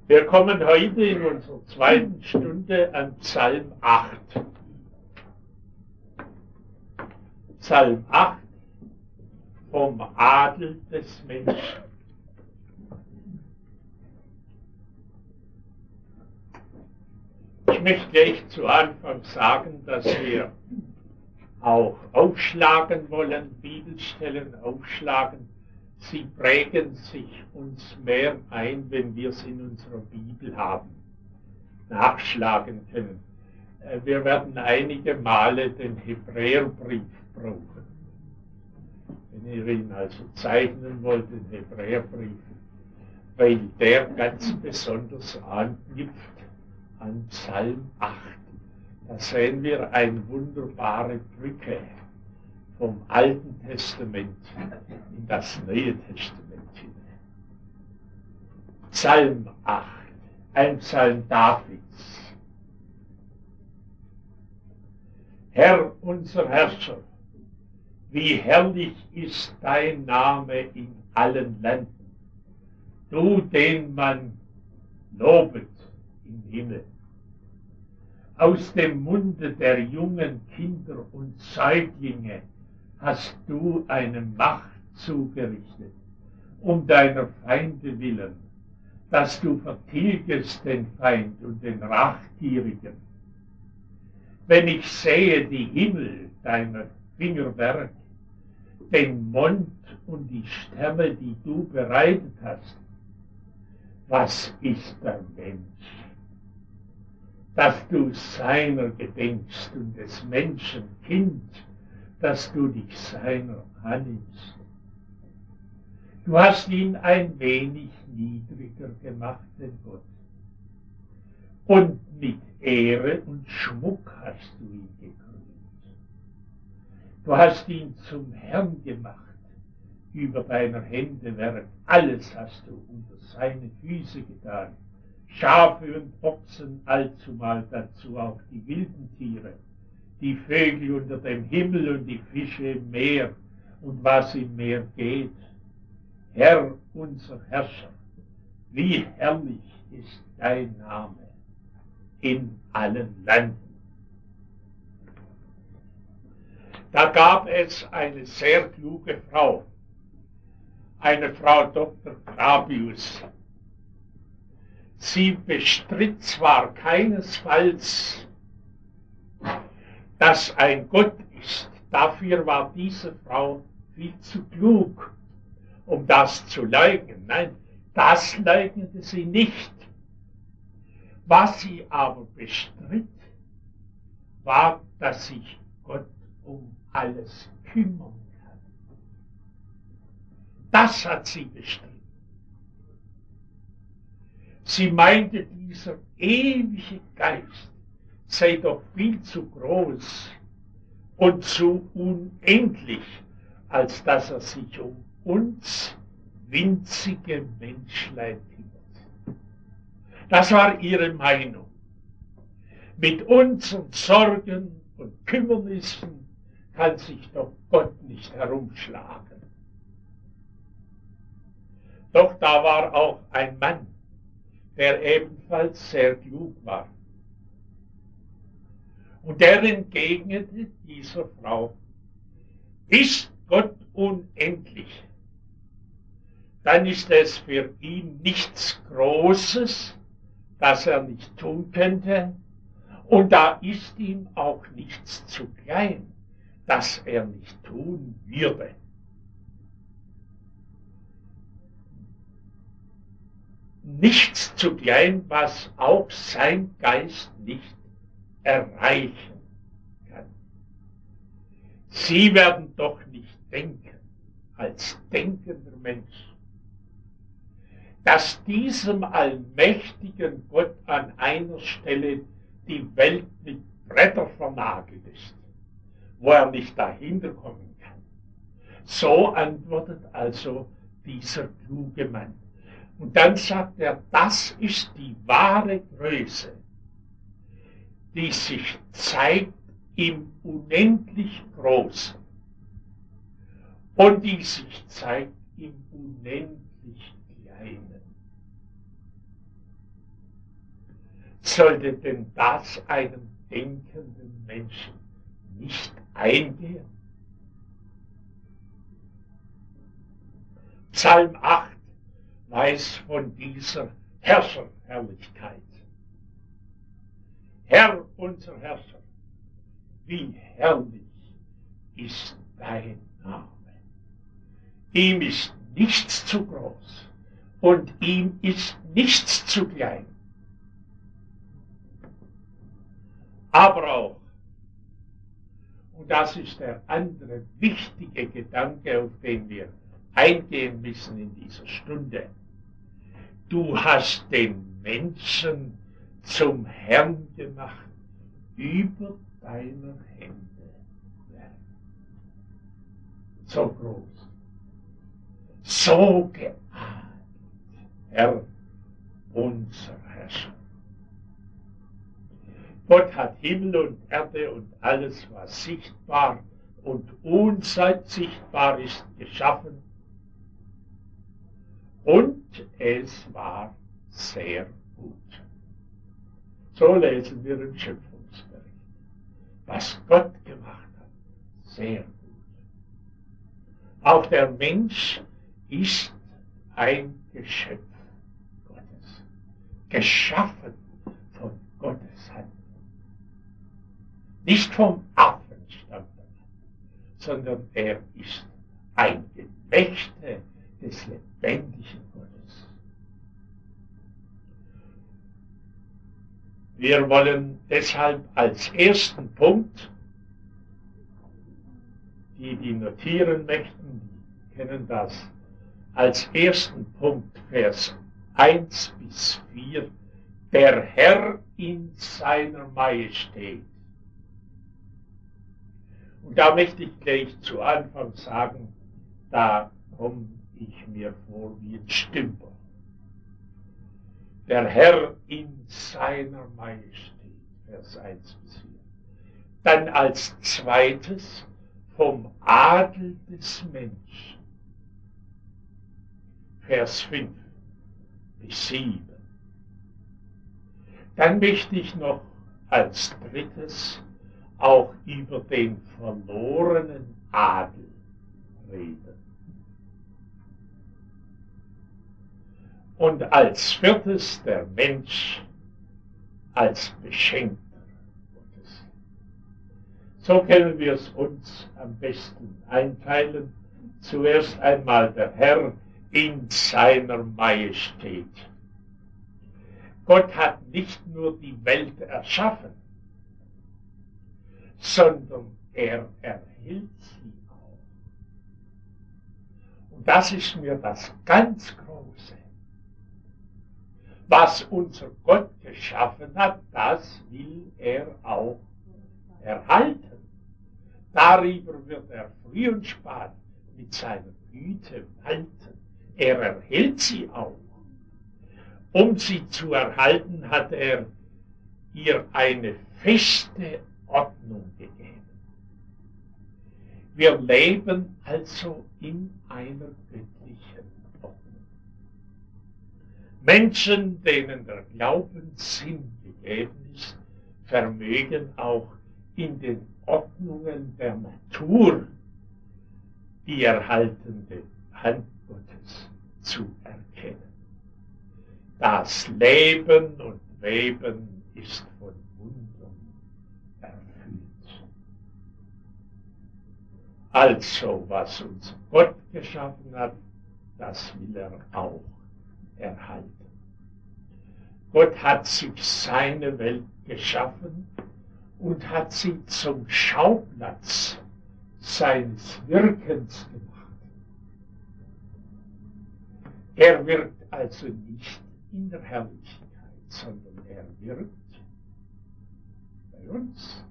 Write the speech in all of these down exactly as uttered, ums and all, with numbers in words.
Wir kommen heute in unserer zweiten Stunde an Psalm acht. Psalm acht vom Adel des Menschen. Ich möchte gleich zu Anfang sagen, dass wir auch aufschlagen wollen, Bibelstellen aufschlagen. Sie prägen sich uns mehr ein, wenn wir es in unserer Bibel haben, nachschlagen können. Wir werden einige Male den Hebräerbrief brauchen. Wenn ihr ihn also zeichnen wollt, den Hebräerbrief, weil der ganz besonders anknüpft an Psalm acht. Da sehen wir eine wunderbare Brücke vom Alten Testament in das Neue Testament hinein. Psalm acht, ein Psalm Davids. Herr, unser Herrscher, wie herrlich ist dein Name in allen Ländern, du, den man lobet im Himmel. Aus dem Munde der jungen Kinder und Säuglinge hast du eine Macht zugerichtet, um deiner Feinde willen, dass du vertilgest den Feind und den Rachgierigen. Wenn ich sehe die Himmel deiner Fingerwerk, den Mond und die Sterne, die du bereitet hast, was ist der Mensch, dass du seiner gedenkst und des Menschen Kind, dass du dich seiner annimmst. Du hast ihn ein wenig niedriger gemacht, den Gott. Und mit Ehre und Schmuck hast du ihn gekrönt. Du hast ihn zum Herrn gemacht, über deiner Hände Werk. Alles hast du unter seine Füße getan. Schafe und Ochsen allzumal, dazu auch die wilden Tiere, die Vögel unter dem Himmel und die Fische im Meer und was im Meer geht. Herr, unser Herrscher, wie herrlich ist dein Name in allen Ländern. Da gab es eine sehr kluge Frau, eine Frau Doktor Grabius. Sie bestritt zwar keinesfalls, dass ein Gott ist. Dafür war diese Frau viel zu klug, um das zu leugnen. Nein, das leugnete sie nicht. Was sie aber bestritt, war, dass sich Gott um alles kümmern kann. Das hat sie bestritten. Sie meinte, dieser ewige Geist sei doch viel zu groß und zu unendlich, als dass er sich um uns winzige Menschlein kümmert. Das war ihre Meinung. Mit unseren Sorgen und Kümmernissen kann sich doch Gott nicht herumschlagen. Doch da war auch ein Mann, der ebenfalls sehr klug war. Und der entgegnete dieser Frau, ist Gott unendlich, dann ist es für ihn nichts Großes, das er nicht tun könnte, und da ist ihm auch nichts zu klein, das er nicht tun würde. Nichts zu klein, was auch sein Geist nicht erreichen kann. Sie werden doch nicht denken, als denkender Mensch, dass diesem allmächtigen Gott an einer Stelle die Welt mit Bretter vernagelt ist, wo er nicht dahinter kommen kann. So antwortet also dieser kluge Mann. Und dann sagt er, das ist die wahre Größe, die sich zeigt im unendlich Großen und die sich zeigt im unendlich Kleinen. Sollte denn das einem denkenden Menschen nicht eingehen? Psalm acht weiß von dieser Herrscherherrlichkeit. Herr, unser Herrscher, wie herrlich ist dein Name. Ihm ist nichts zu groß und ihm ist nichts zu klein. Aber auch, und das ist der andere wichtige Gedanke, auf den wir eingehen müssen in dieser Stunde, du hast den Menschen zum Herrn gemacht über deiner Hände Werk. So groß, so geadelt, Herr, unser Herrscher. Gott hat Himmel und Erde und alles, was sichtbar und unsichtbar ist, geschaffen. Und es war sehr gut. So lesen wir im Schöpfungsbericht. Was Gott gemacht hat, sehr gut. Auch der Mensch ist ein Geschöpf Gottes, geschaffen von Gottes Hand. Nicht vom Affen stammt er, sondern er ist ein Gemächte des lebendigen Gottes. Wir wollen deshalb als ersten Punkt, die, die notieren möchten, die kennen das, als ersten Punkt Vers eins bis vier, der Herr in seiner Majestät. Und da möchte ich gleich zu Anfang sagen, da komme ich mir vor wie ein Stümper. Der Herr in seiner Majestät, Vers eins bis vier. Dann als zweites vom Adel des Menschen, Vers fünf bis sieben. Dann möchte ich noch als drittes auch über den verlorenen Adel reden. Und als viertes der Mensch als Beschenkter Gottes. So können wir es uns am besten einteilen. Zuerst einmal der Herr in seiner Majestät. Gott hat nicht nur die Welt erschaffen, sondern er erhält sie auch. Und das ist mir das ganz Große. Was unser Gott geschaffen hat, das will er auch erhalten. Darüber wird er früh und spät mit seiner Güte walten. Er erhält sie auch. Um sie zu erhalten, hat er ihr eine feste Ordnung gegeben. Wir leben also in einer göttlichen Ordnung. Menschen, denen der Glaubenssinn gegeben ist, vermögen auch in den Ordnungen der Natur die erhaltende Hand Gottes zu erkennen. Das Leben und Weben ist von Wundern erfüllt. Also, was uns Gott geschaffen hat, das will er auch erhalten. Gott hat sich seine Welt geschaffen und hat sie zum Schauplatz seines Wirkens gemacht. Er wirkt also nicht in der Herrlichkeit, sondern er wirkt bei uns.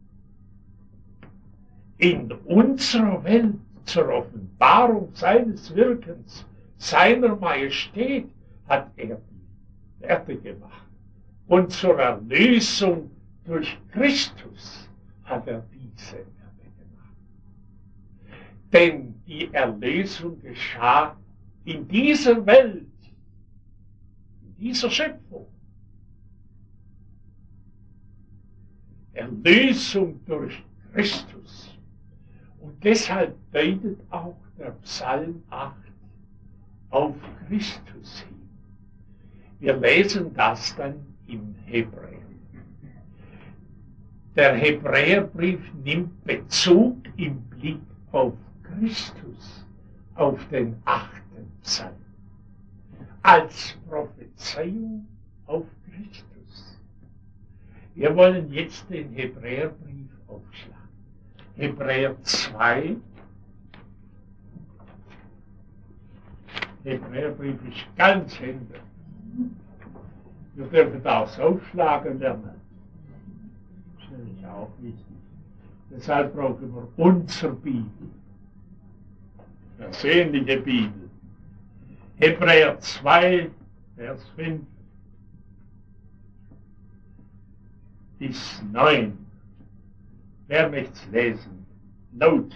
In unserer Welt zur Offenbarung seines Wirkens, seiner Majestät hat er die Erde gemacht. Und zur Erlösung durch Christus hat er diese Erde gemacht. Denn die Erlösung geschah in dieser Welt, in dieser Schöpfung. Erlösung durch Christus. Und deshalb deutet auch der Psalm acht auf Christus hin. Wir lesen das dann im Hebräer. Der Hebräerbrief nimmt Bezug im Blick auf Christus, auf den achten Psalm, als Prophezeiung auf Christus. Wir wollen jetzt den Hebräerbrief aufschlagen. Hebräer zwei. Hebräerbrief ist ganz Ende. Wir dürfen das aufschlagen lernen. Das ist nämlich auch wichtig. Deshalb brauchen wir unsere Bibel. Persönliche Bibel. Hebräer zwei, Vers fünf bis neun. Wer möchte es lesen? Laut.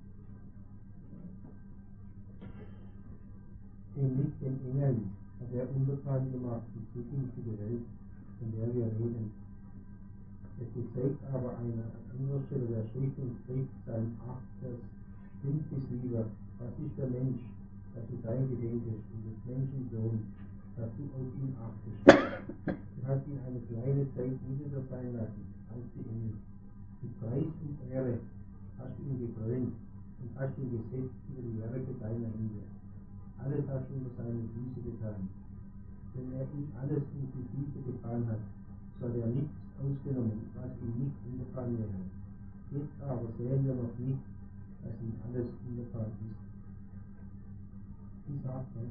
Ähnlich den Engeln hat er untertan gemacht, die zukünftige Welt, von der wir reden. Es besägt aber eine andere Stelle der Schrift und spricht Psalm acht, Vers fünf bis sieben. Was ist der Mensch, dass du sein gedenkest, und des Menschen Sohn, dass du auf ihn achtest? Du hast ihn eine kleine Zeit niedriger sein lassen, als die Engel. Mit Preis und Ehre hast du ihn gekrönt und hast ihn gesetzt über die Werke deiner Hände. Alles hast du unter seine Füße getan. Wenn er ihm alles in die Füße getan hat, so hat er nichts ausgenommen, was ihm nicht untertan wäre. Jetzt aber sehen wir noch nicht, dass ihm alles untertan ist. Ich sagte,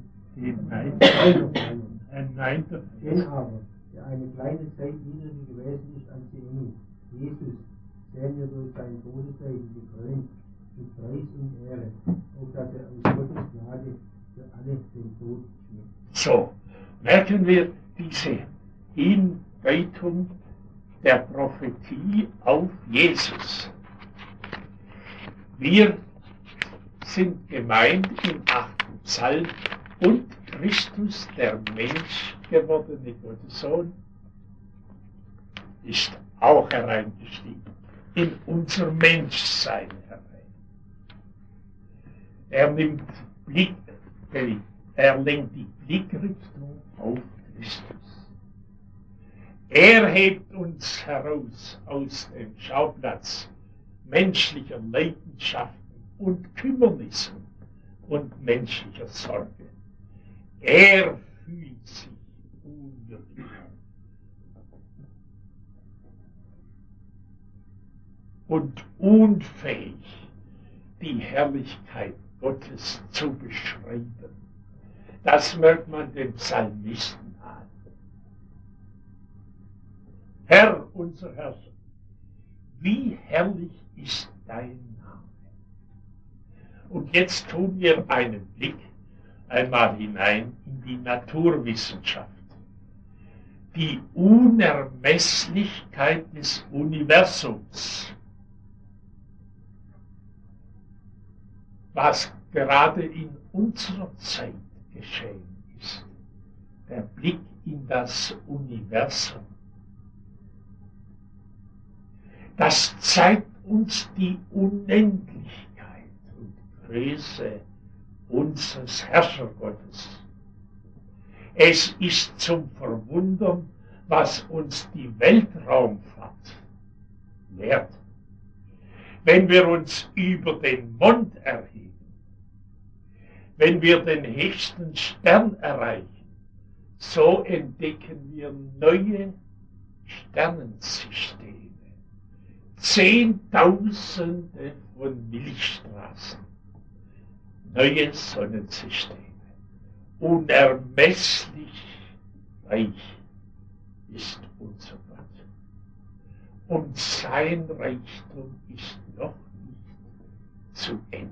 ein neunter Denn aber, der eine kleine Zeit niedriger gewesen ist als die Engel, Jesus, sehen wir durch sein Todesleiden gekrönt mit Preis und Ehre, auf dass er aus Gottes Gnade für alle den Tod schmeckt. So, merken wir diese Hindeutung der Prophetie auf Jesus. Wir sind gemeint im achten Psalm und Christus, der Mensch gewordene Gottessohn, ist auch hereingestiegen, in unser Menschsein herein. Er nimmt Blick, er lenkt die Blickrichtung auf Christus. Er hebt uns heraus aus dem Schauplatz menschlicher Leidenschaften und Kümmernissen und menschlicher Sorge. Er fühlt sich unwürdig und unfähig, die Herrlichkeit Gottes zu beschreiben. Das merkt man dem Psalmisten an. Herr, unser Herrscher, wie herrlich ist dein Name. Und jetzt tun wir einen Blick einmal hinein in die Naturwissenschaft. Die Unermesslichkeit des Universums, was gerade in unserer Zeit geschehen ist. Der Blick in das Universum. Das zeigt uns die Unendlichkeit und Größe unseres Herrschergottes. Es ist zum Verwundern, was uns die Weltraumfahrt lehrt. Wenn wir uns über den Mond erheben, wenn wir den höchsten Stern erreichen, so entdecken wir neue Sternensysteme. Zehntausende von Milchstraßen. Neue Sonnensysteme. Unermesslich reich ist unser Gott. Und sein Reichtum ist noch nicht zu Ende.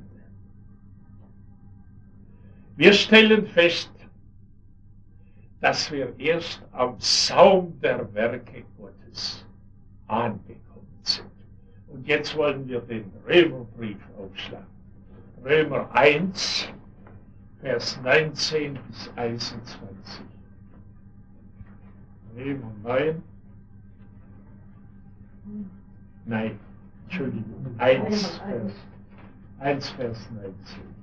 Wir stellen fest, dass wir erst am Saum der Werke Gottes angekommen sind. Und jetzt wollen wir den Römerbrief aufschlagen. Römer eins, Vers neunzehn bis einundzwanzig. Römer neun, Nein, Entschuldigung, eins Vers, eins Vers neunzehn.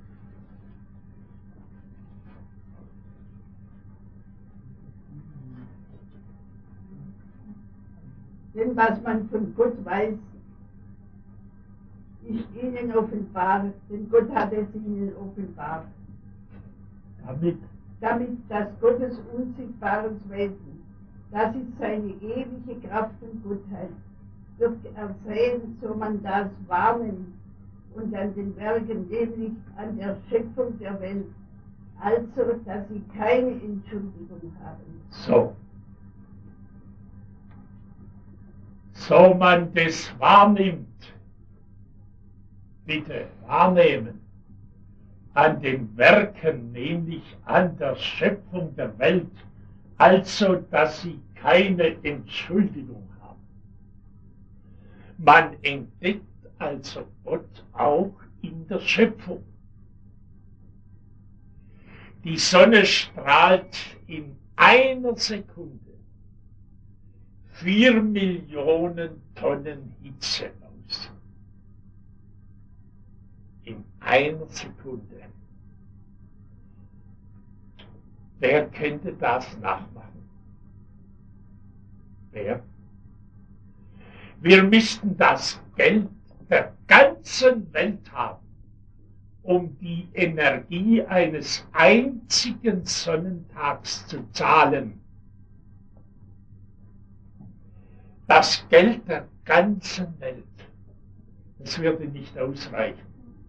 Denn was man von Gott weiß, ist ihnen offenbar, denn Gott hat es ihnen offenbart. Damit? Damit das Gottes unsichtbares Wesen, das ist seine ewige Kraft und Gottheit, wird ersehen, so man das wahrnimmt und an den Werken, nämlich an der Schöpfung der Welt, also dass sie keine Entschuldigung haben. So. So man das wahrnimmt, bitte wahrnehmen, an den Werken, nämlich an der Schöpfung der Welt, also dass sie keine Entschuldigung haben. Man entdeckt also Gott auch in der Schöpfung. Die Sonne strahlt in einer Sekunde vier Millionen Tonnen Hitze aus. In einer Sekunde. Wer könnte das nachmachen? Wer? Wir müssten das Geld der ganzen Welt haben, um die Energie eines einzigen Sonnentags zu zahlen. Das Geld der ganzen Welt, das würde nicht ausreichen.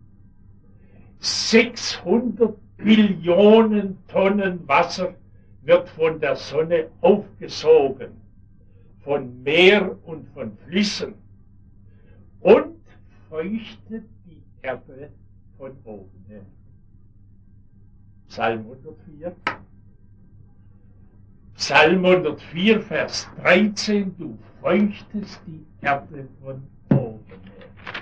sechshundert Billionen Tonnen Wasser wird von der Sonne aufgesogen, von Meer und von Flüssen und feuchtet die Erde von oben her. Psalm hundertvier. Psalm hundertvier, Vers dreizehn, du feuchtest die Erde von oben her.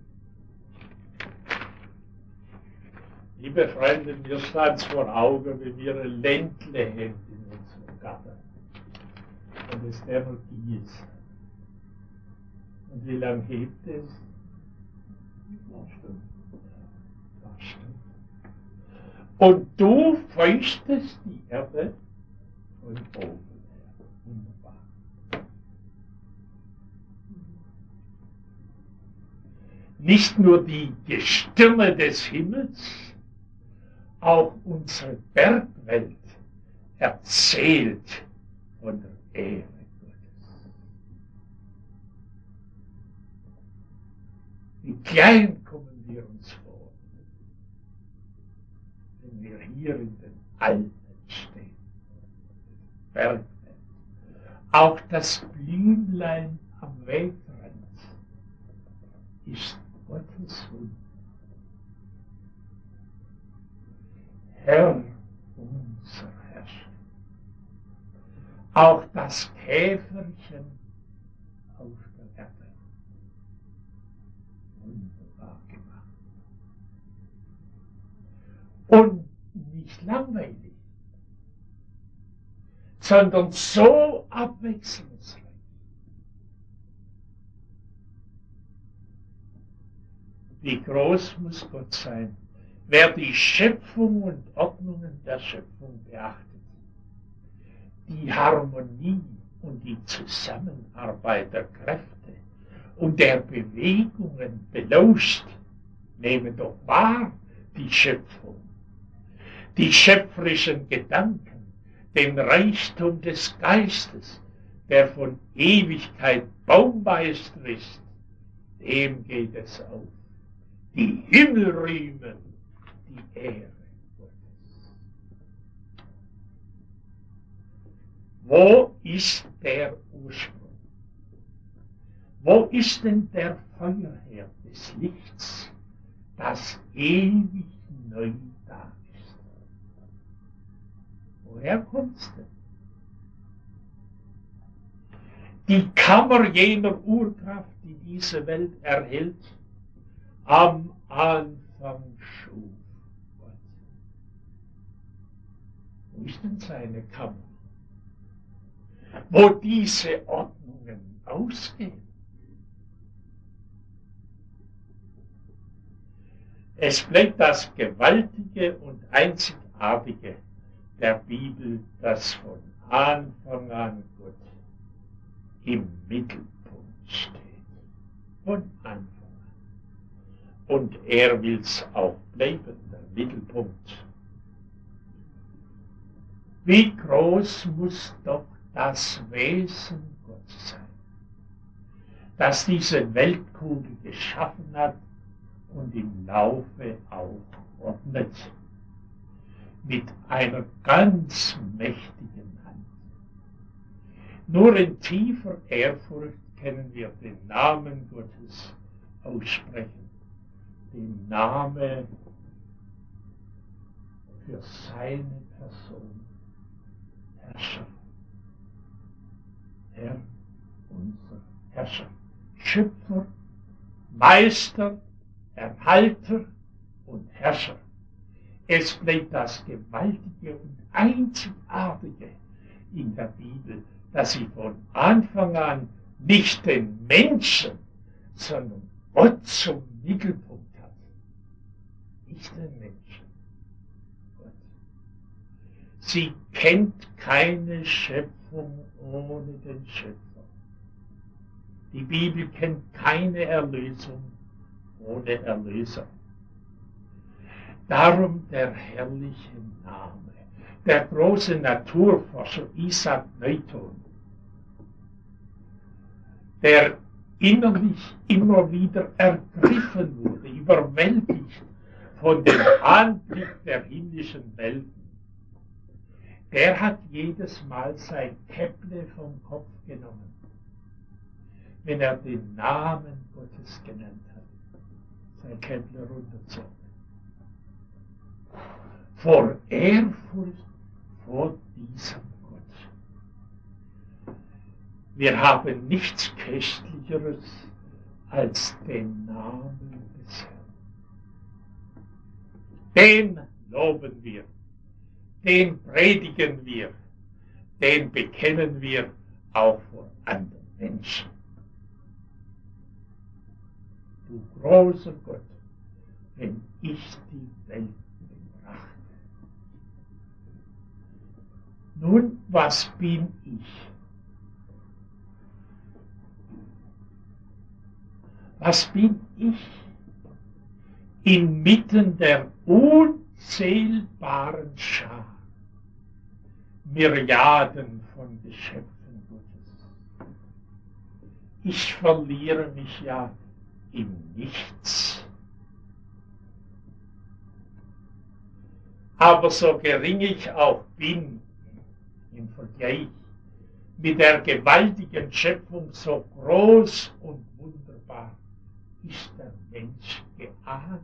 Liebe Freunde, mir stand es vor Augen, wenn wir ein Ländle haben in unserem Garten und es der noch ist. Und wie lange hebt es? Eine Stunde. Eine Stunde. Und du feuchtest die Erde von oben her. Wunderbar. Nicht nur die Gestirne des Himmels, auch unsere Bergwelt erzählt von der Ehre Gottes. Wie klein kommen wir uns vor, wenn wir hier in den Alpen stehen. Bergwelt. Auch das Blümlein am Wegrand ist Gottes Wunder. Herr, unser Herrscher. Auch das Käferchen auf der Erde. Wunderbar gemacht. Und nicht langweilig, sondern so abwechslungsreich. Wie groß muss Gott sein? Wer die Schöpfung und Ordnungen der Schöpfung beachtet, die Harmonie und die Zusammenarbeit der Kräfte und der Bewegungen belauscht, nehme doch wahr die Schöpfung, die schöpferischen Gedanken, den Reichtum des Geistes, der von Ewigkeit Baumeister ist, dem geht es auf. Die Himmel rühmen die Ehre Gottes. Wo ist der Ursprung? Wo ist denn der Feuerherd des Lichts, das ewig neu da ist? Woher kommt's denn? Die Kammer jener Urkraft, die diese Welt erhält, am Anfang schuf Gott. Wo ist denn seine Kammer? Wo diese Ordnungen ausgehen? Es bleibt das Gewaltige und Einzigartige der Bibel, das von Anfang an Gott im Mittelpunkt steht. Von Anfang an. Und er will es auch bleiben, der Mittelpunkt. Wie groß muss doch das Wesen Gottes sein, das diese Weltkugel geschaffen hat und im Laufe auch ordnet, mit einer ganz mächtigen Hand. Nur in tiefer Ehrfurcht können wir den Namen Gottes aussprechen, den Namen für seine Person, Herrscher, Herr, unser Herrscher, Schöpfer, Meister, Erhalter und Herrscher. Es bleibt das Gewaltige und Einzigartige in der Bibel, dass sie von Anfang an nicht den Menschen, sondern Gott zum Mittelpunkt hat. Nicht den Menschen, Gott. Sie kennt keine Schöpfung ohne den Schöpfer. Die Bibel kennt keine Erlösung ohne Erlöser. Darum der herrliche Name. Der große Naturforscher Isaac Newton, der innerlich immer wieder ergriffen wurde, überwältigt von dem Anblick der himmlischen Welten, der hat jedes Mal sein Käpple vom Kopf genommen, wenn er den Namen Gottes genannt hat, sein Käpple runterzogen. Vor Ehrfurcht vor diesem Gott. Wir haben nichts Köstlicheres als den Namen des Herrn. Den loben wir, den predigen wir, den bekennen wir auch vor anderen Menschen. Du großer Gott, wenn ich die Welt betrachte. Nun, was bin ich? Was bin ich inmitten der unzählbaren Schar, Myriaden von Geschöpfen Gottes? Ich verliere mich ja im Nichts. Aber so gering ich auch bin, im Vergleich mit der gewaltigen Schöpfung, so groß und wunderbar ist der Mensch geadelt.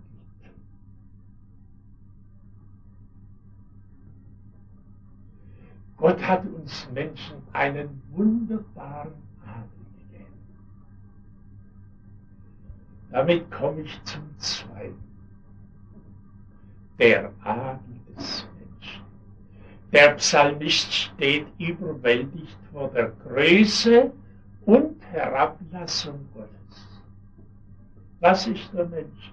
Gott hat uns Menschen einen wunderbaren Adel gegeben. Damit komme ich zum Zweiten. Der Adel des Menschen. Der Psalmist steht überwältigt vor der Größe und Herablassung Gottes. Was ist der Mensch?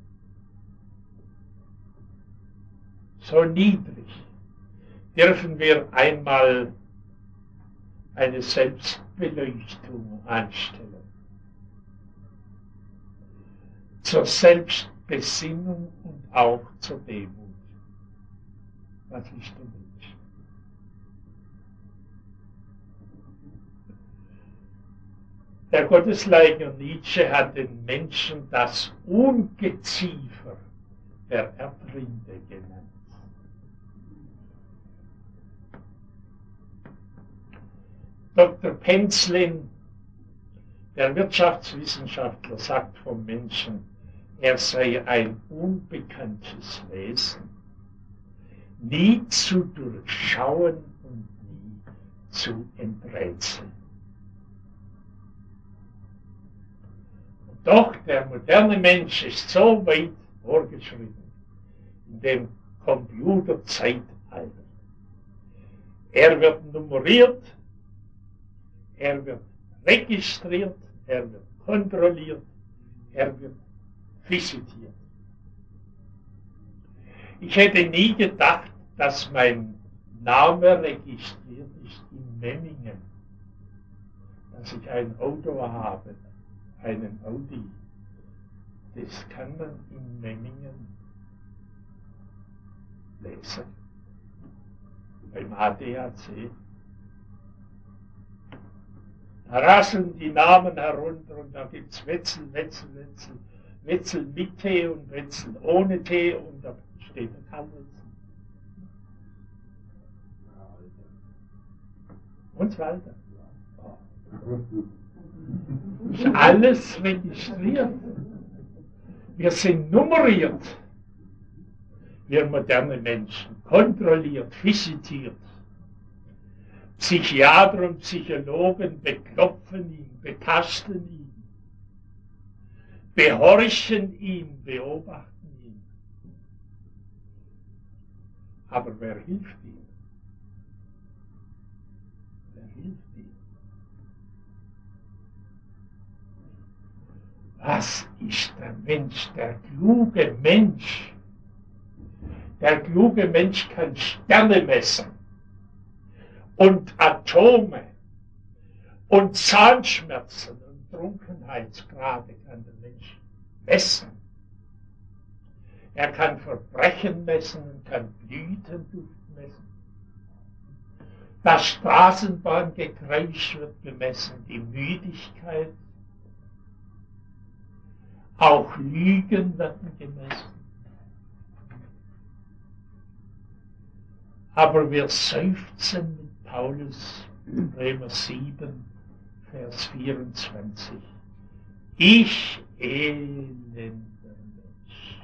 So niedrig. Dürfen wir einmal eine Selbstbeleuchtung anstellen. Zur Selbstbesinnung und auch zur Demut. Was ist der Mensch? Der Gottesleugner Nietzsche hat den Menschen das Ungeziefer der Erdrinde genannt. Doktor Penzlin, der Wirtschaftswissenschaftler, sagt vom Menschen, er sei ein unbekanntes Wesen, nie zu durchschauen und nie zu enträtseln. Doch der moderne Mensch ist so weit vorgeschritten in dem Computerzeitalter. Er wird nummeriert, er wird registriert, er wird kontrolliert, er wird visitiert. Ich hätte nie gedacht, dass mein Name registriert ist in Memmingen, dass ich ein Auto habe, einen Audi. Das kann man in Memmingen lesen, beim A D A C. Da rasseln die Namen herunter und da gibt es Wetzel, Wetzel, Wetzel, Wetzel mit T und Wetzel ohne T und da steht der Karl Wetzel. Und Walter. Ist alles registriert. Wir sind nummeriert. Wir moderne Menschen, kontrolliert, visitiert. Psychiater und Psychologen beklopfen ihn, betasten ihn, behorchen ihn, beobachten ihn. Aber wer hilft ihm? Wer hilft ihm? Was ist der Mensch, der kluge Mensch? Der kluge Mensch kann Sterne messen und Atome und Zahnschmerzen und Trunkenheitsgrade kann der Mensch messen. Er kann Verbrechen messen und kann Blütenduft messen. Das Straßenbahngekreisch wird gemessen, die Müdigkeit. Auch Lügen werden gemessen. Aber wir seufzen mit Paulus, Römer sieben, Vers vierundzwanzig. Ich elender Mensch,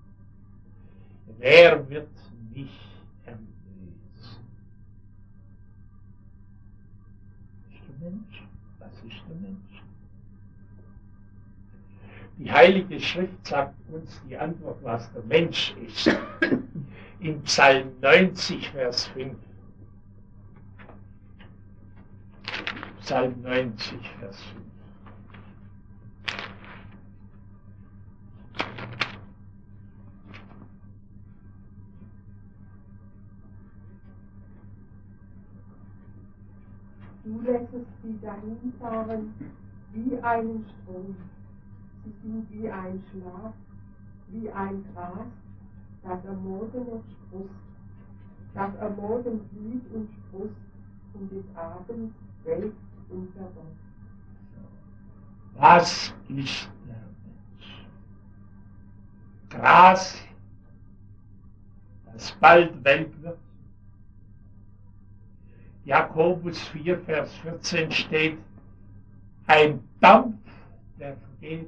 wer wird mich erlösen? Ist der Mensch? Was ist der Mensch? Die Heilige Schrift sagt uns die Antwort, was der Mensch ist. In Psalm neunzig, Vers fünf. Psalm neunzig, Vers fünf. Du lässest sie dahinfahren wie einen Strom. Sie sind wie ein Schlaf, wie ein Gras, das am Morgen noch sprust, das am Morgen blüht und sprust und des Abends welkt und verrottet. Was ist der Mensch? Gras, das bald welk wird. Jakobus vier, Vers vierzehn steht, ein Dampf, der vergeht.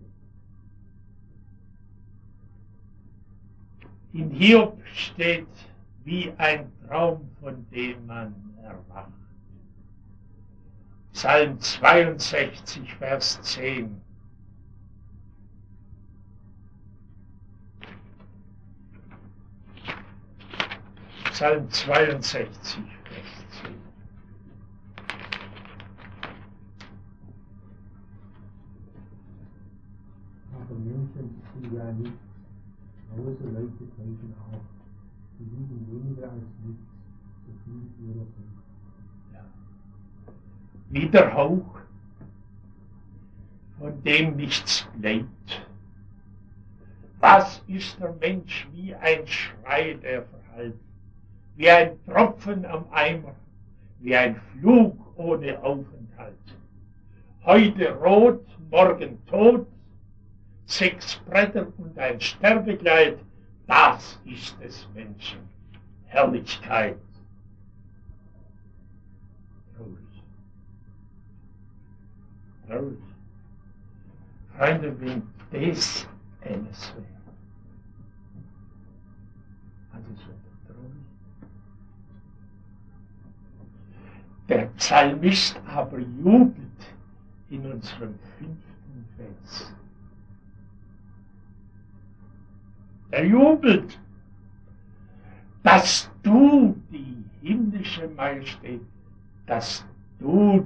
In Hiob steht, wie ein Traum, von dem man erwacht. Psalm zweiundsechzig, Vers zehn. Psalm zweiundsechzig, Vers zehn. Aber Menschen sind ja nicht. Große Leute täuschen auch. Sie lieben weniger als nichts, so viel ihrer Welt. Ja. Wie der Hauch, von dem nichts bleibt. Was ist der Mensch wie ein Schrei, der verhallt, wie ein Tropfen am Eimer, wie ein Flug ohne Aufenthalt. Heute rot, morgen tot, sechs Bretter und ein Sterbekleid, das ist des Menschen Herrlichkeit. Traurig. Traurig. Freunde, wenn das eines wäre, also es wird traurig. Der Psalmist aber jubelt in unserem fünften Vers. Er jubelt, dass du die himmlische Majestät, dass du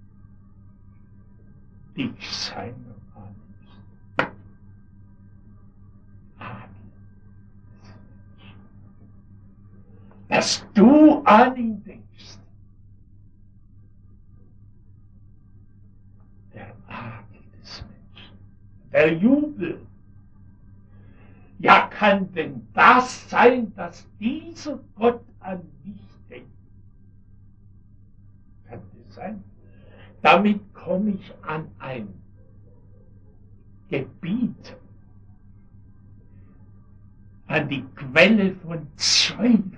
dich seiner annimmst. Adel des Menschen. dass du an ihn denkst. Der Adel des Menschen, der Jubel. Ja, kann denn das sein, dass dieser Gott an mich denkt? Kann das sein? Damit komme ich an ein Gebiet, an die Quelle von Zweifel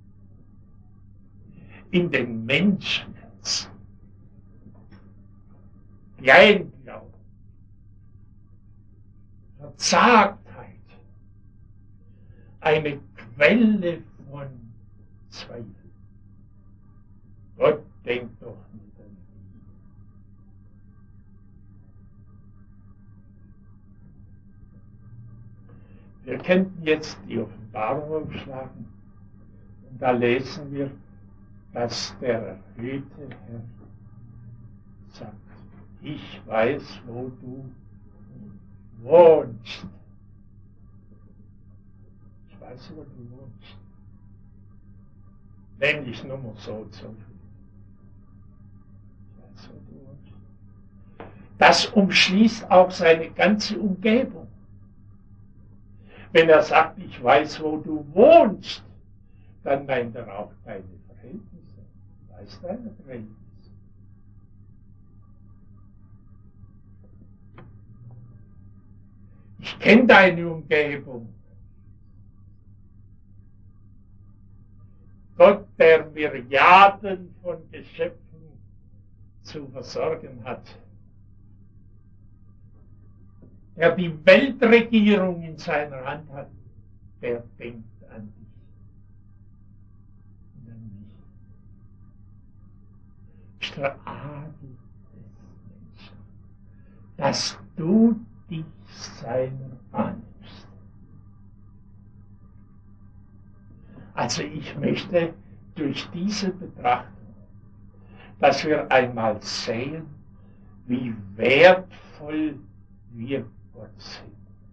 in den Menschenherzen. Kleinglauben, Verzagtheit, eine Quelle von Zweifel. Gott denkt doch nicht an mich. Wir könnten jetzt die Offenbarung aufschlagen und da lesen wir, dass der erhöhte Herr sagt, ich weiß, wo du wohnst. Ich weiß, wo du wohnst. Nämlich Nummer so und so. Ich weiß, wo du wohnst. Das umschließt auch seine ganze Umgebung. Wenn er sagt, ich weiß, wo du wohnst, dann meint er auch deine Verhältnisse. Weiß deine Verhältnisse. Ich kenne deine Umgebung. Gott, der Myriaden von Geschöpfen zu versorgen hat, der die Weltregierung in seiner Hand hat, der denkt an dich und an mich. Ist der Adel des Menschen, dass du dich seiner annimmst. Also ich möchte durch diese Betrachtung, dass wir einmal sehen, wie wertvoll wir Gott sind.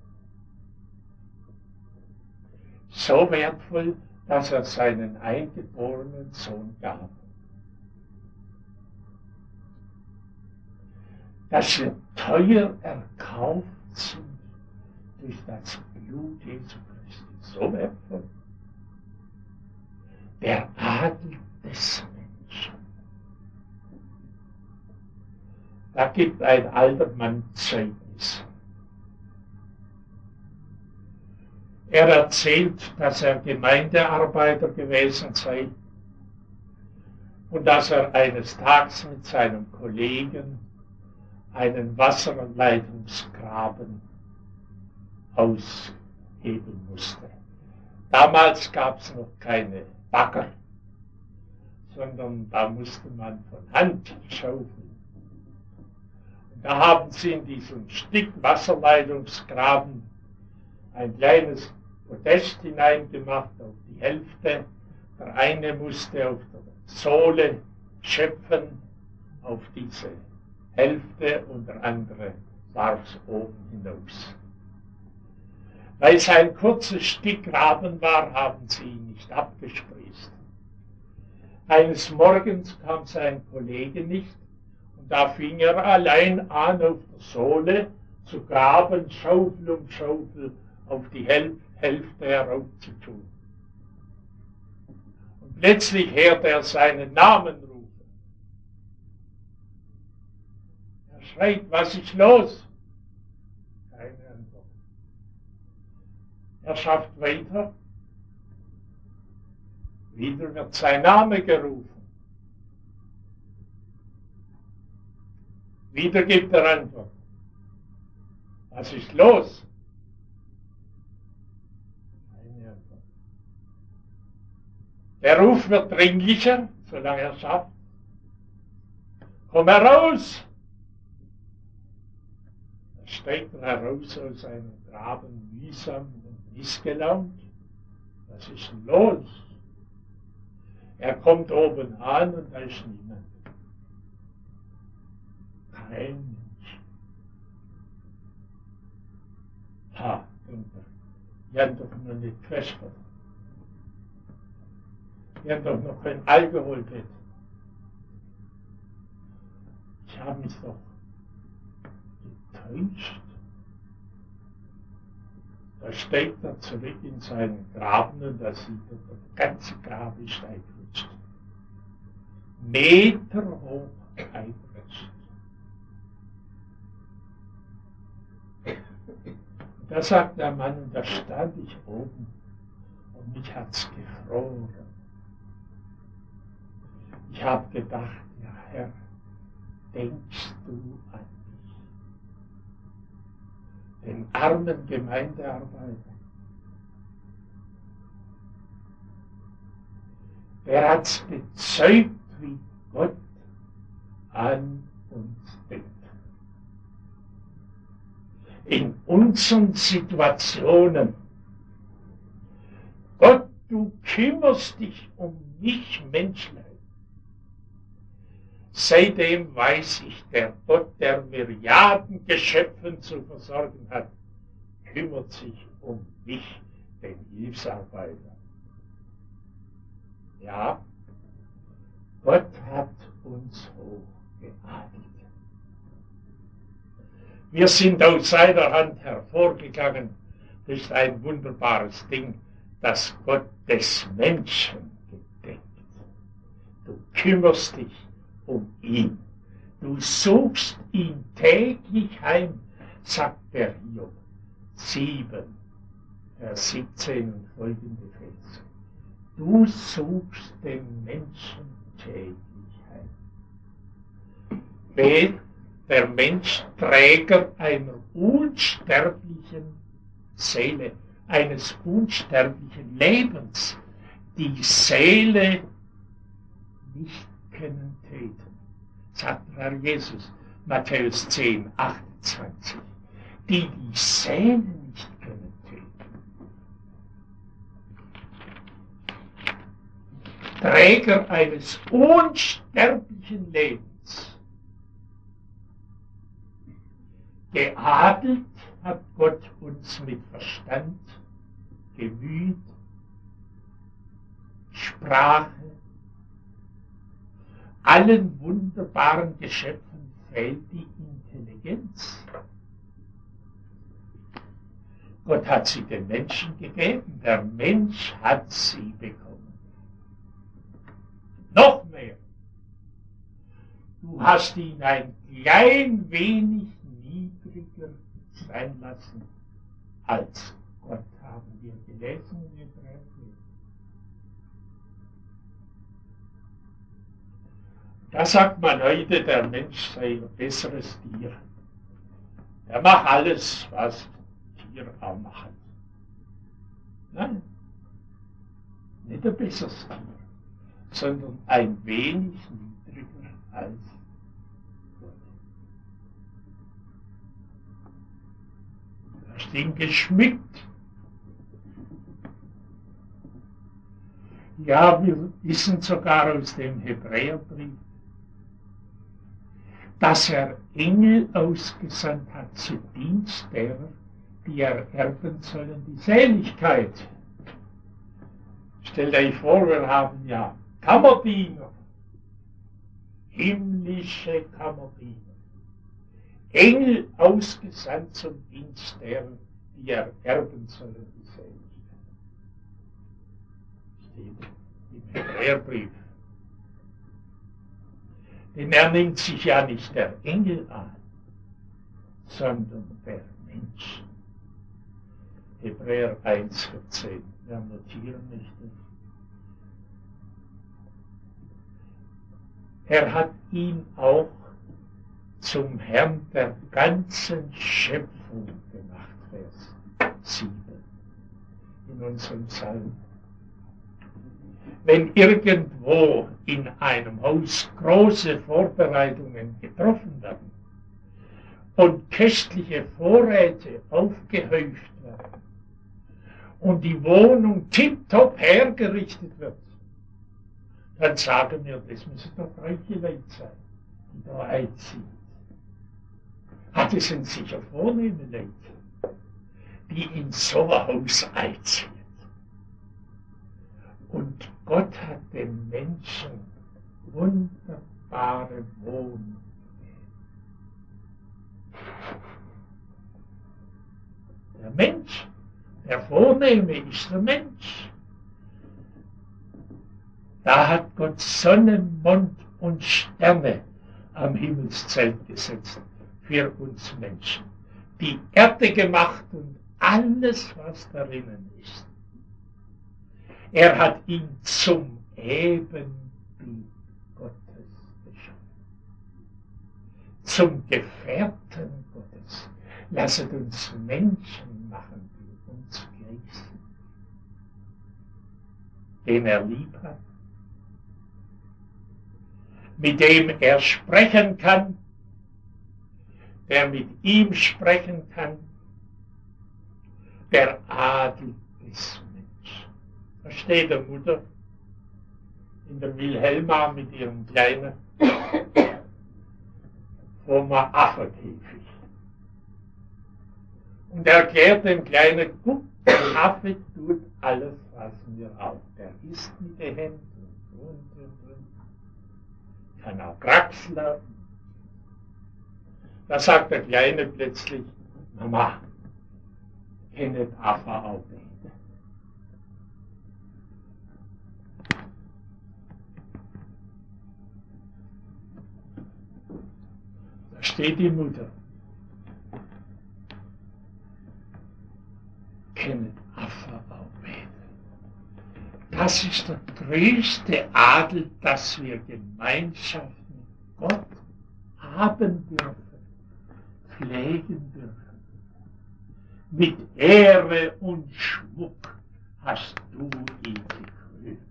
So wertvoll, dass er seinen eingeborenen Sohn gab. Dass wir teuer erkauft sind durch das Blut Jesu Christi. So wertvoll. Der Adel des Menschen. Da gibt ein alter Mann Zeugnis. Er erzählt, dass er Gemeindearbeiter gewesen sei und dass er eines Tages mit seinem Kollegen einen Wasserleitungsgraben ausheben musste. Damals gab es noch keine Bagger, sondern da musste man von Hand schaufeln. Und da haben sie in diesem Stück Wasserleitungsgraben ein kleines Podest hineingemacht auf die Hälfte. Der eine musste auf der Sohle schöpfen, auf diese Hälfte, und der andere warf es oben hinaus. Weil es ein kurzes Stück Graben war, haben sie ihn nicht abgesprießt. Eines Morgens kam sein Kollege nicht, und da fing er allein an, auf der Sohle zu graben, Schaufel um Schaufel auf die Hälfte heraufzutun. Und plötzlich hört er seinen Namen rufen. Er schreit, was ist los? Keine Antwort. Er schafft weiter. Wieder wird sein Name gerufen. Wieder gibt er Antwort. Was ist los? Keine Antwort. Der Ruf wird dringlicher, solange er schafft. Komm heraus! Er steigt heraus aus seinem Graben, mühsam und missgelaunt. Was ist denn los? Er kommt oben an und da ist niemand. Kein Mensch. Ha, denkt er, die haben doch nur nicht gefespert. der doch noch kein Alkohol geht. Ich habe mich doch getäuscht. Da steigt er zurück in seinen Graben und da sieht er, der ganze Grab ist eingerutscht. Meter hoch eingerutscht. Und da sagt der Mann, und da stand ich oben und mich hat's gefroren. Ich habe gedacht, ja Herr, denkst du an mich? Den armen Gemeindearbeiter. Der hat's bezeugt, wie Gott an uns denkt. In unseren Situationen. Gott, du kümmerst dich um mich, Menschlein. Seitdem weiß ich, der Gott, der Myriaden Geschöpfen zu versorgen hat, kümmert sich um mich, den Hilfsarbeiter. Ja, Gott hat uns hochgeadelt. Wir sind aus seiner Hand hervorgegangen. Das ist ein wunderbares Ding, dass Gott des Menschen gedenkt. Du kümmerst dich um ihn. Du suchst ihn täglich heim, sagt der Hiob. sieben, Vers siebzehn und folgende Verse. Du suchst den Menschen täglich heim. B. Der Mensch Träger einer unsterblichen Seele, eines unsterblichen Lebens, die Seele nicht kennen täten, sagt Herr Jesus, Matthäus zehn, achtundzwanzig, die die Seele nicht kennen täten. Träger eines unsterblichen Lebens. Geadelt hat Gott uns mit Verstand, Gemüt, Sprache, allen wunderbaren Geschöpfen fehlt die Intelligenz. Gott hat sie den Menschen gegeben, der Mensch hat sie bekommen. Noch mehr. Du hast ihn ein klein wenig niedriger sein lassen als Gott, haben wir gelesen in Hebräerbrief. Da sagt man heute, der Mensch sei ein besseres Tier. Er macht alles, was Tiere auch machen. Nein, nicht ein besseres Tier, sondern ein wenig niedriger als Gott. Du hast ihn geschmückt. Ja, wir wissen sogar aus dem Hebräerbrief, dass er Engel ausgesandt hat zu Dienst derer, die ererben sollen die Seligkeit. Stellt euch vor, wir haben ja Kammerdiener, himmlische Kammerdiener, Engel ausgesandt zum Dienst derer, die ererben sollen die Seligkeit. Steht im Hebräerbrief. Denn er nimmt sich ja nicht der Engel an, sondern der Mensch. Hebräer eins, vierzehn. Wer notieren möchte. Er hat ihn auch zum Herrn der ganzen Schöpfung gemacht, Vers sieben in unserem Psalm. Wenn irgendwo in einem Haus große Vorbereitungen getroffen werden und köstliche Vorräte aufgehäuft werden und die Wohnung tipptopp hergerichtet wird, dann sagen wir, das müssen doch reiche Leute sein, die da einziehen. Ah, das sind sicher vornehme Leute, die in so ein Haus einziehen. Und Gott hat dem Menschen wunderbare Wohnung gegeben. Der Mensch, der Vornehme ist der Mensch. Da hat Gott Sonne, Mond und Sterne am Himmelszelt gesetzt für uns Menschen. Die Erde gemacht und alles, was darinnen ist. Er hat ihn zum Ebenbild Gottes geschaffen. Zum Gefährten Gottes. Lasset uns Menschen machen, die uns gleich sind. Den er lieb hat. Mit dem er sprechen kann, der mit ihm sprechen kann, der Adel des Menschen. Da steht der Mutter in der Wilhelma mit ihrem kleinen vom Affenkäfig und erklärt dem Kleinen, guck, der Affe tut alles, was mir auch. Der isst mit den Händen und und und und. Kann auch kraxeln. Da sagt der Kleine plötzlich, Mama, kennet Affe auch nicht. Da steht die Mutter. Kennet Affe auch nicht. Das ist der größte Adel, dass wir Gemeinschaft mit Gott haben dürfen, pflegen dürfen. Mit Ehre und Schmuck hast du ihn gekrönt.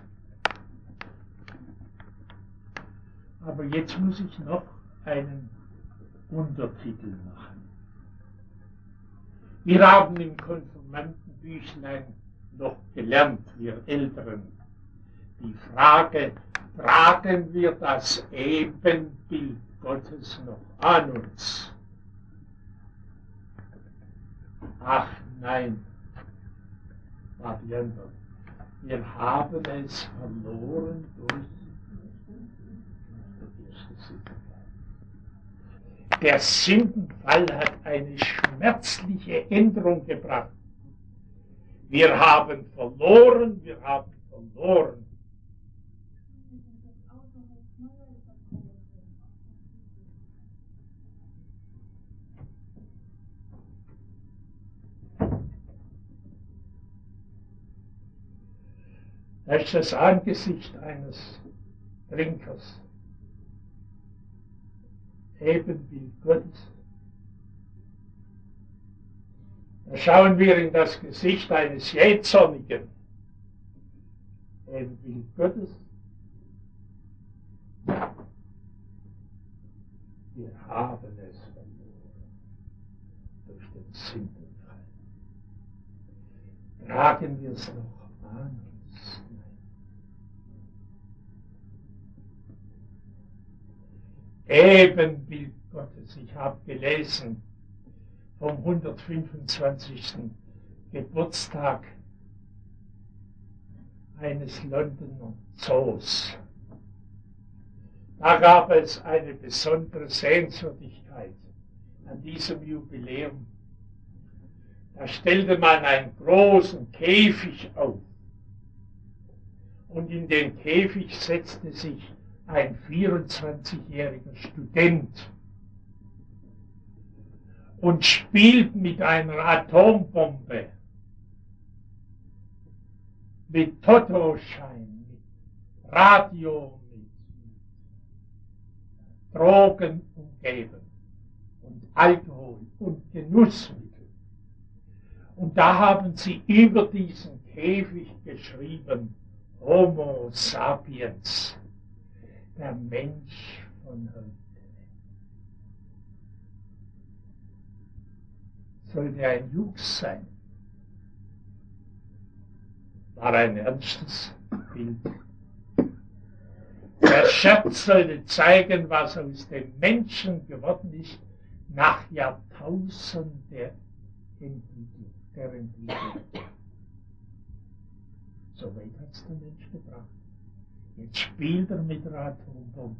Aber jetzt muss ich noch einen Untertitel machen. Wir haben im Konfirmandenbüchlein noch gelernt, wir Älteren, die Frage, tragen wir das Ebenbild Gottes noch an uns? Ach nein, war die Antwort. Wir haben es verloren durch der Sündenfall hat eine schmerzliche Änderung gebracht. Wir haben verloren, wir haben verloren. Das ist das Angesicht eines Trinkers. Ebenbild Gottes. Da schauen wir in das Gesicht eines Jähzornigen. Ebenbild Gottes. Wir haben es verloren durch den Sündenfall. Tragen wir es noch an uns? Ebenbild Gottes. Ich habe gelesen vom hundertfünfundzwanzigsten Geburtstag eines Londoner Zoos. Da gab es eine besondere Sehenswürdigkeit an diesem Jubiläum. Da stellte man einen großen Käfig auf und in den Käfig setzte sich ein vierundzwanzigjähriger Student und spielt mit einer Atombombe, mit Tottoschein, mit Radio, mit Drogen umgeben und Alkohol und Genussmittel. Und da haben sie über diesen Käfig geschrieben, Homo sapiens, der Mensch von heute. Sollte ein Jux sein. War ein ernstes Bild. Der Scherz sollte zeigen, was aus dem Menschen geworden ist, nach Jahrtausenden der Entwicklung. Der Entwicklung. So weit hat es der Mensch gebracht. Jetzt spielt er mit der Atombombe.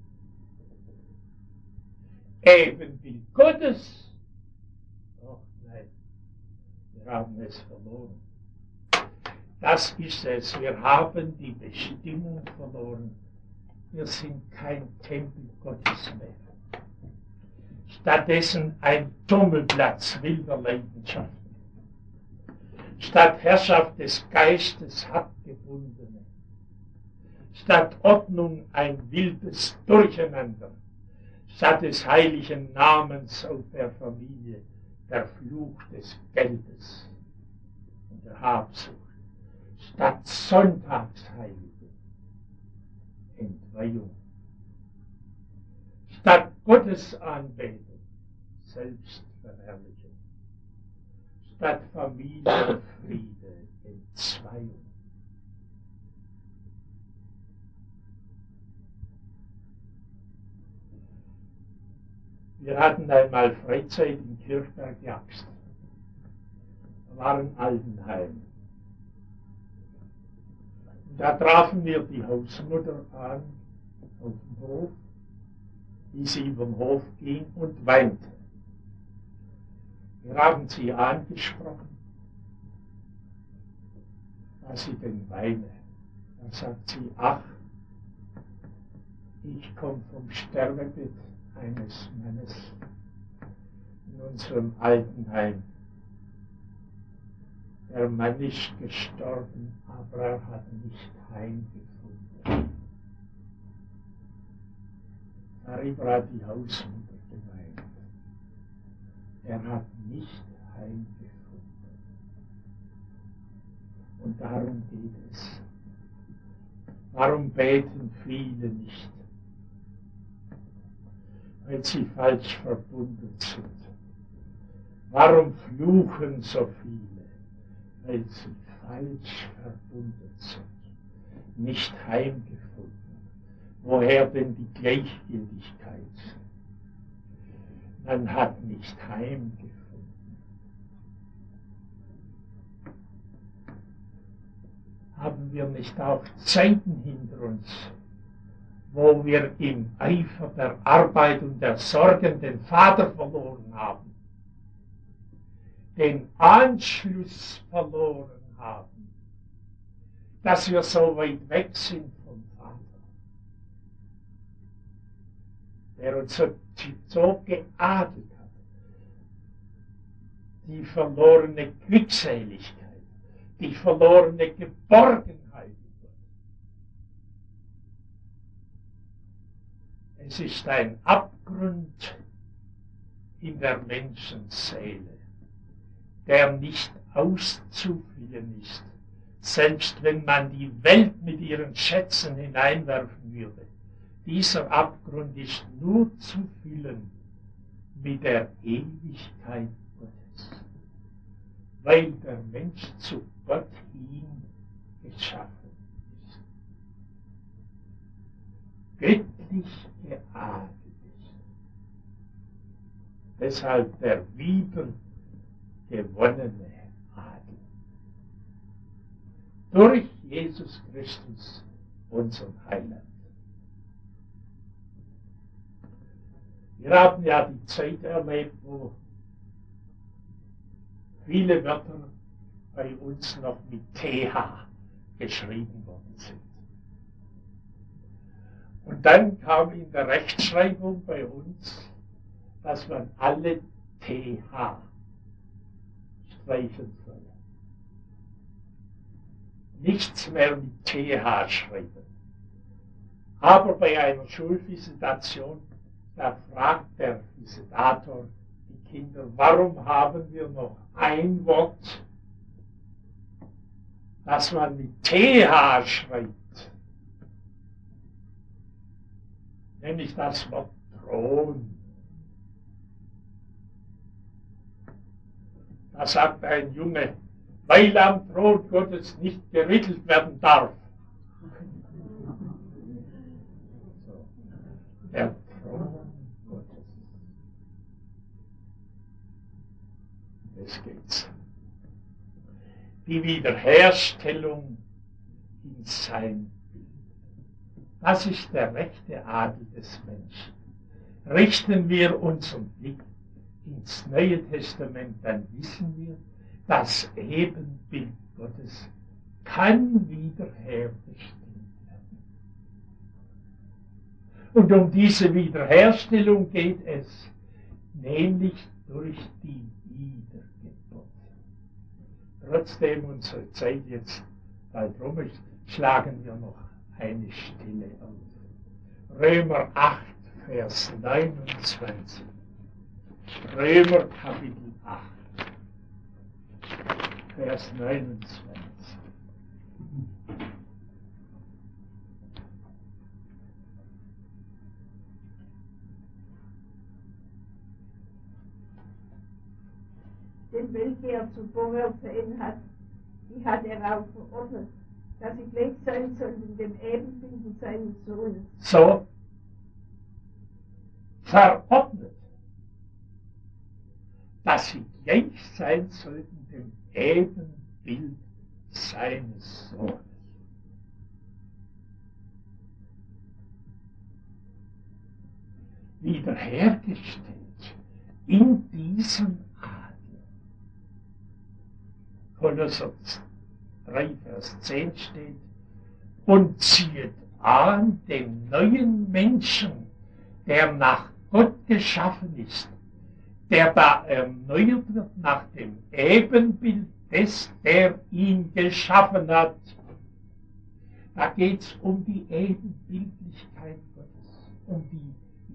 Ebenbild Gottes. Doch nein, wir haben es verloren. Das ist es, wir haben die Bestimmung verloren. Wir sind kein Tempel Gottes mehr. Stattdessen ein Tummelplatz wilder Leidenschaften. Statt Herrschaft des Geistes Abgebundene. Statt Ordnung ein wildes Durcheinander. Statt des heiligen Namens auf der Familie der Fluch des Geldes und der Habsucht. Statt Sonntagsheilige Entweihung. Statt Gottesanbetung Selbstverherrlichung. Statt Familienfriede Entzweiung. Wir hatten einmal Freizeit in Kirchberg-Jagst. Da war ein Altenheim. Und da trafen wir die Hausmutter an auf dem Hof, wie sie über den Hof ging und weinte. Wir haben sie angesprochen, dass sie denn weine. Da sagt sie, ach, ich komme vom Sterbebett eines Mannes in unserem Altenheim. Der Mann ist gestorben, aber er hat nicht heimgefunden. Darüber hat die Hausmutter geweint. Er hat nicht heimgefunden. Und darum geht es. Warum beten viele nicht? Weil sie falsch verbunden sind. Warum fluchen so viele? Weil sie falsch verbunden sind. Nicht heimgefunden. Woher denn die Gleichgültigkeit? Man hat nicht heimgefunden. Haben wir nicht auch Zeiten hinter uns, wo wir im Eifer der Arbeit und der Sorgen den Vater verloren haben, den Anschluss verloren haben, dass wir so weit weg sind vom Vater, der uns so, so geadelt hat, die verlorene Glückseligkeit, die verlorene Geborgenheit. Es ist ein Abgrund in der Menschenseele, der nicht auszufüllen ist, selbst wenn man die Welt mit ihren Schätzen hineinwerfen würde. Dieser Abgrund ist nur zu füllen mit der Ewigkeit Gottes, weil der Mensch zu Gott hin geschaffen ist. Göttlich geadelt ist. Deshalb der wiedergewonnene Adel. Durch Jesus Christus, unseren Heiland. Wir haben ja die Zeit erlebt, wo viele Wörter bei uns noch mit T H geschrieben worden sind. Und dann kam in der Rechtschreibung bei uns, dass man alle T H streichen soll. Nichts mehr mit T H schreiben. Aber bei einer Schulvisitation, da fragt der Visitator die Kinder, warum haben wir noch ein Wort, das man mit T H schreibt? Nämlich das Wort Thron. Da sagt ein Junge, weil am Thron Gottes nicht gerüttelt werden darf. So. Der Thron Gottes. Jetzt geht's. Die Wiederherstellung sein Bild. Das ist der rechte Adel des Menschen. Richten wir unseren Blick ins Neue Testament, dann wissen wir, das Ebenbild Gottes kann wiederhergestellt werden. Und um diese Wiederherstellung geht es, nämlich durch die Wiedergeburt. Trotzdem unsere Zeit jetzt bald rum ist, schlagen wir noch eine Stelle auf. Römer acht, Vers neunundzwanzig. Römer Kapitel acht, Vers neunundzwanzig. Denn welche er zuvor ersehen hat, die hat er auch verordnet, dass sie gleich sein sollten dem Ebenbild seines Sohnes. So, verordnet, dass sie gleich sein sollten dem Ebenbild seines Sohnes. Wiederhergestellt in diesem Adel. Kolosser drei, Vers zehn steht, und zieht an den neuen Menschen, der nach Gott geschaffen ist, der da erneuert wird nach dem Ebenbild des, der ihn geschaffen hat. Da geht es um die Ebenbildlichkeit Gottes, um die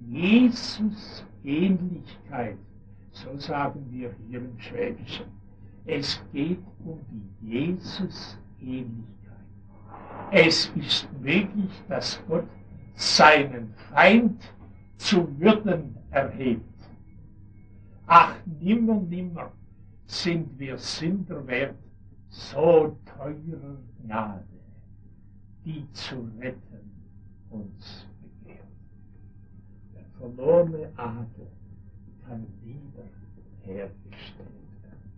Jesus-Ähnlichkeit, so sagen wir hier im Schwäbischen. Es geht um die Jesus-Ähnlichkeit. Es ist möglich, dass Gott seinen Feind zu Würden erhebt. Ach, nimmer, nimmer sind wir Sünder wert, so teurer Gnade, die zu retten uns begehrt. Der verlorene Adel kann wieder hergestellt werden,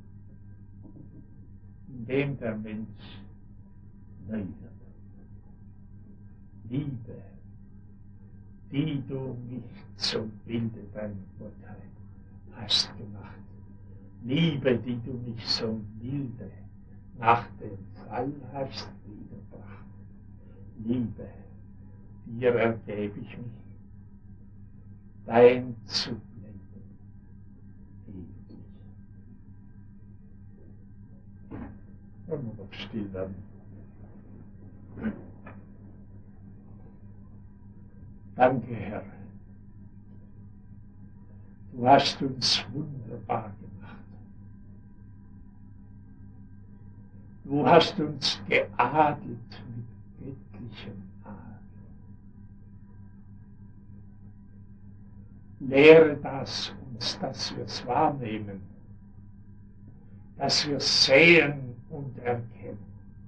indem der Mensch neu wird. Liebe, die du mich zum Bilde deiner Gottheit hast gemacht. Liebe, die du mich so milde nach dem Fall hast wiederbracht. Liebe, dir ergebe ich mich, dein zu blenden, ewig. Wollen wir noch still werden? Danke, Herr. Du hast uns wunderbar gemacht. Du hast uns geadelt mit göttlichem Adel. Lehre das uns, dass wir es wahrnehmen, dass wir sehen und erkennen.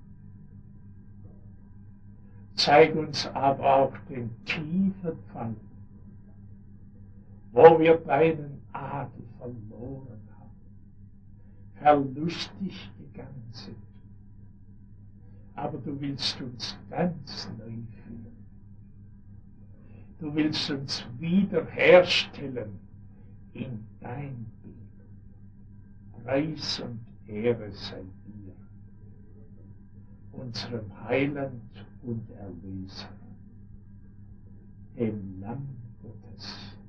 Zeig uns aber auch den tiefen Fall, wo wir deinen Adel verloren haben, verlustig gegangen sind. Aber du willst uns ganz neu führen. Du willst uns wiederherstellen in dein Bild. Preis und Ehre sei dir, unserem Heiland und Erlöser, dem Lamm Gottes,